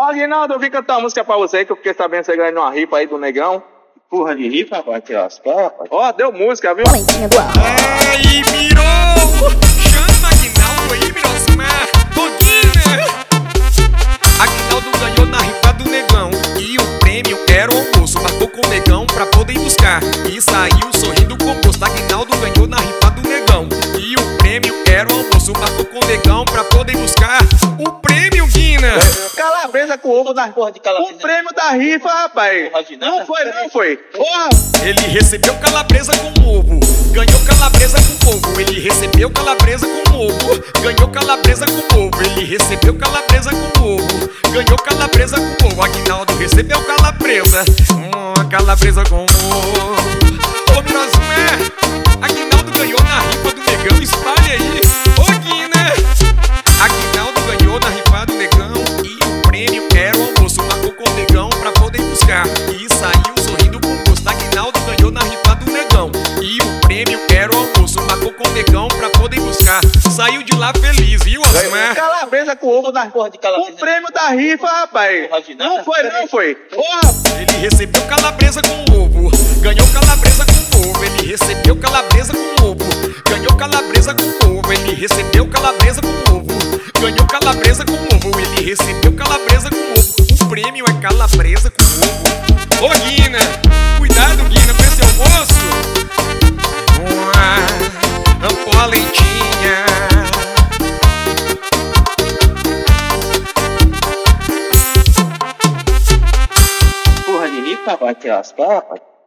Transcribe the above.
Ó, Aguinaldo, eu vim cantar uma música pra você, que eu fiquei sabendo que você ganhou uma rifa aí do Negão. Porra de rifa, rapaz, tirar as papas. Ó, deu música, viu? Aí, mirou! Chama Aguinaldo aí, Mirosmar! Todinha! Aguinaldo ganhou na rifa do Negão. E o prêmio era o almoço. Marcou com o Negão pra poder ir buscar. E saiu sorrindo com gosto. Aguinaldo ganhou na rifa do Negão. E o prêmio era o almoço. Marcou com o Negão pra poder ir buscar. O prêmio, Guina! Calabresa com ovo da Porra de calabresa. O prêmio da rifa, rapaz. Porra de Não nada. foi, não foi. Porra! Ele recebeu calabresa com ovo, ganhou calabresa com ovo. Ele recebeu calabresa com ovo, ganhou calabresa com ovo. Ele recebeu calabresa com ovo, ganhou calabresa com ovo. Aguinaldo recebeu calabresa, calabresa com ovo. Ô, Mirosmar, Aguinaldo ganhou na rifa do Negão. Espalha aí, ô, Guina. Aguinaldo ganhou na rifa do Negão. E o prêmio era o almoço. Marcou com o Negão pra poder ir buscar. E saiu sorrindo com gosto. Aguinaldo ganhou na rifa do Negão. E o prêmio era o almoço. Marcou com o Negão pra poder ir buscar. Saiu de lá feliz, viu, Osmar? Calabresa com ovo da Porra de calabresa. O prêmio da rifa, rapaz. Porra de nada. Não foi, não foi. Porra! Ele recebeu calabresa com ovo, ganhou calabresa com ovo. Ele recebeu calabresa com ovo, ganhou calabresa com ovo. Ele recebeu calabresa com ovo, ganhou calabresa com ovo. Ele recebeu calabresa com ovo. O prêmio é calabresa com ovo. Ô, Guina, cuidado, Guina, com esse almoço. Pô, a leitinha. Porra de rifa, rapaz, tirar as papas.